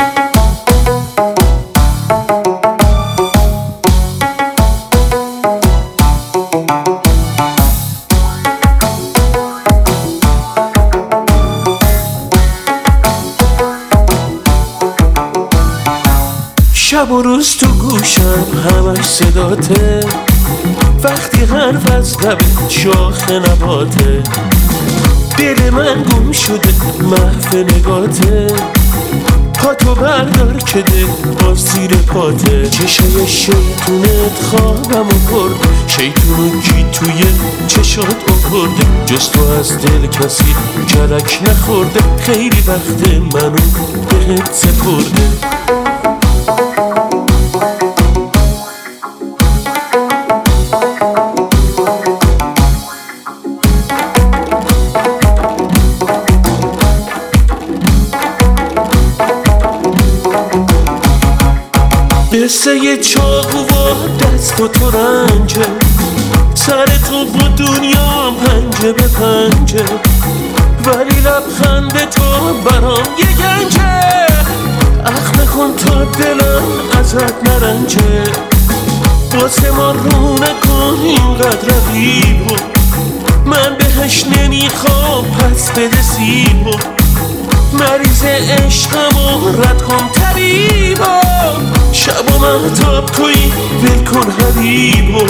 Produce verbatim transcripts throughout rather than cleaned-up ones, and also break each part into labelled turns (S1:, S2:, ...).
S1: شب و روز تو گوشم همش صداته، وقتی حرف از لبت شاخ نباته، دل من گم شده محو نگاته، پاتو بردار که دل باز زیر پاته. چشای شیطونت خوابم برد، شیطونو کی توی چشات آورده، جز تو از دل کسی کلک نخورده، خیلی وقت منو بهت سپرده. قصه یه چاقو و دست و تو رنجه، سر تو با دنیا پنجه به پنجه، ولی لبخند تو برام یه گنجه، اخ نکن تا دلم ازت نرنجه، واسه ما رو نکن اینقدر رقیبو، من بهش نمیخوام پس بده سیبو، مریض عشقمو رد کن طبیبو، شب و مهتاب توی ول کن حبیبو.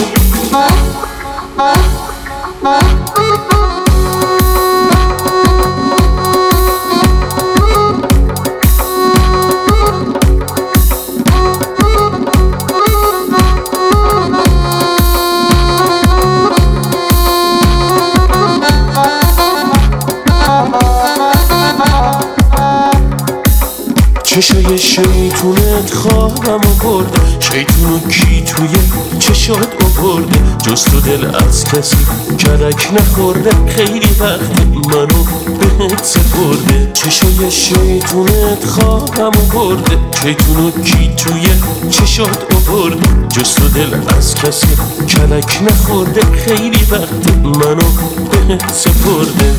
S1: چشای شیطونت خوابم برده، شیطونو کی توی چشات آورده، جز تو دل از کسی کلک نخورده، خیلی وقت منو بهت سپرده. چشای شیطونت خوابم برده، شیطونو کی توی چشات آورده، جز تو دل از کسی کلک نخورده، خیلی وقت منو بهت سپرده.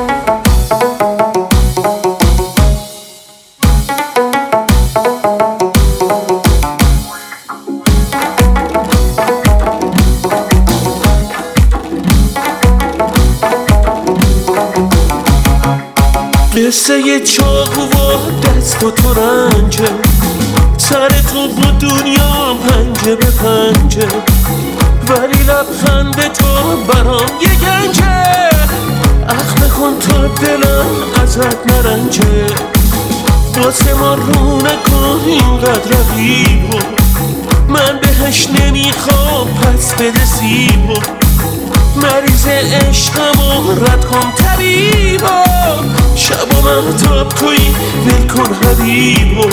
S1: قصه یه چاقو و دست و تو رنجه، سر تو با دنیا پنجه به پنجه، ولی لبخند تو برام یه گنجه، اخ نکن تا دلم ازت نرنجه، واسه ما رو نکن اینقدر رقیبو، من بهش نمیخوام پس بده سیبو، مریض عشقمو رد کن طبیبو، شب و مهتاب توی ول کن حبیبو.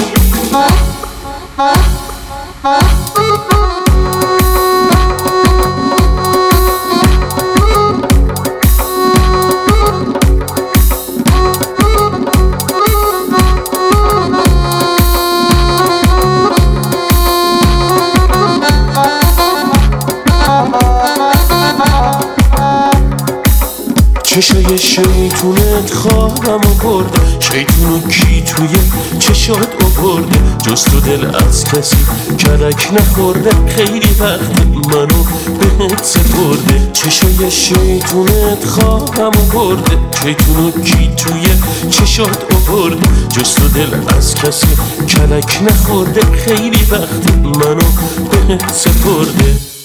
S1: چشای شیطونت خوابم برده، شیطونو کی توی چشات آورده، جز تو دل از کسی کلک نخورده، خیلی وقت منو بهت سپرده. چشای شیطونت خوابم برده، شیطونو کی توی چشات آورده، جز تو دل از کسی کلک نخورده، خیلی وقت منو بهت سپرده.